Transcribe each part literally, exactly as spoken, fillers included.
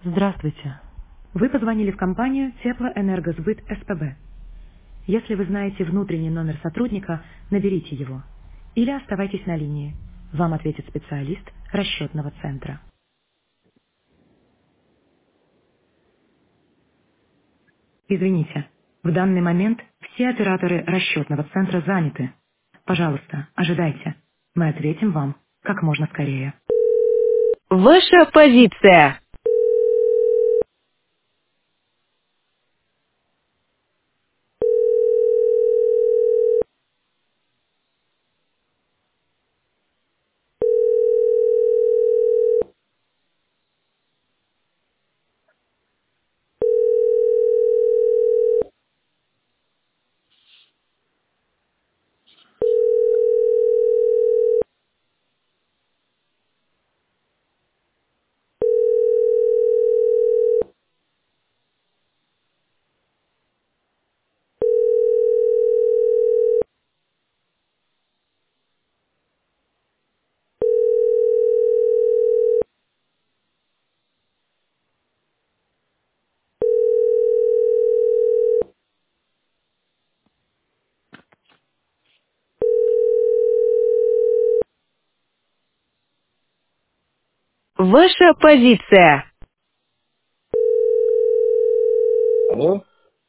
Здравствуйте. Вы позвонили в компанию Теплоэнергосбыт СПБ. Если вы знаете внутренний номер сотрудника, наберите его. Или оставайтесь на линии. Вам ответит специалист расчетного центра. Извините, в данный момент все операторы расчетного центра заняты. Пожалуйста, ожидайте. Мы ответим вам как можно скорее. Ваша позиция. Ваша позиция. Алло?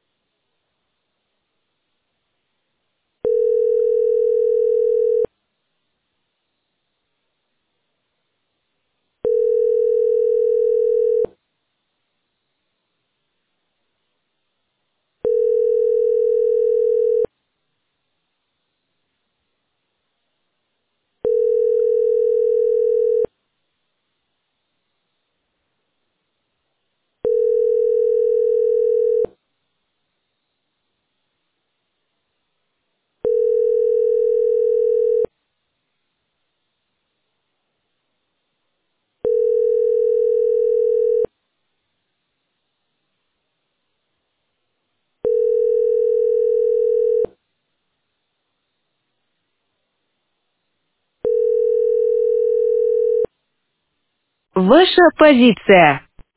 Ваша позиция.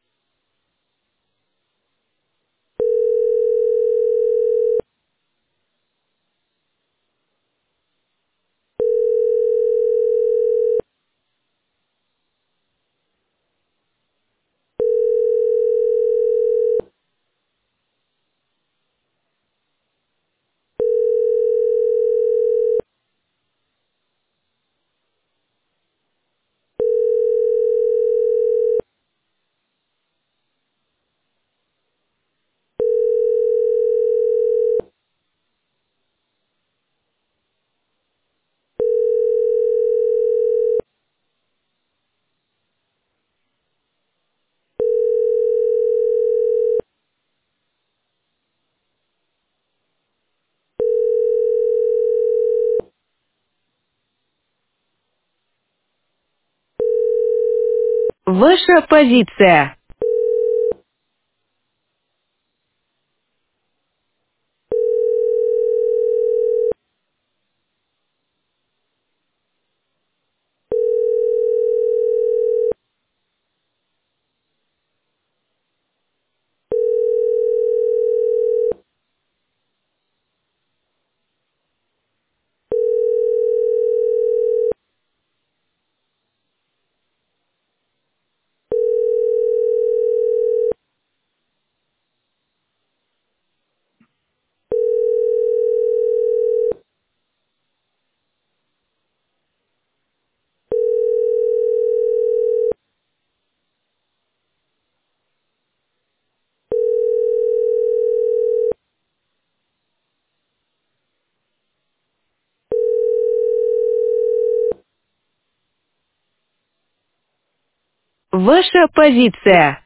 Ваша позиция. Ваша позиция.